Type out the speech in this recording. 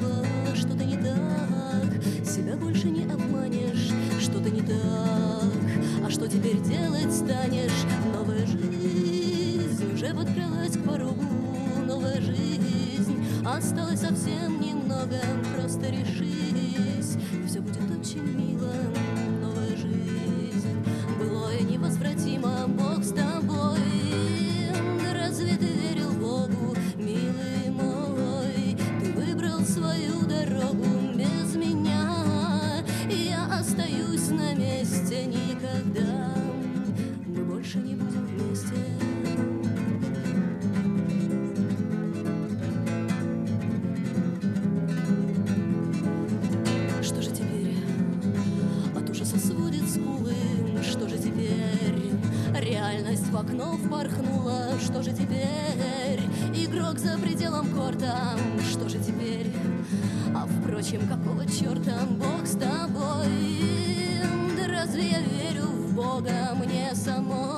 снова, что-то не так, себя больше не обманешь, что-то не так. А что теперь делать станешь? Новая жизнь уже подкралась к порогу, новая жизнь, осталось совсем немного, просто решись, и все будет очень мило. Новая жизнь, былое невозвратимо, Бог с тобой. Разве ты верил Богу, милый мой? Ты выбрал свою дорогу без меня, и я остаюсь на месте. Никогда мы больше не будем вместе. Что же теперь? От ужаса сводит скулы. Что же теперь? Реальность в окно впорхнула. Что же теперь? Игрок за пределом корта. Что же теперь? А впрочем, какого черта? Бог с тобой. Да разве я верю в Бога? Мне самой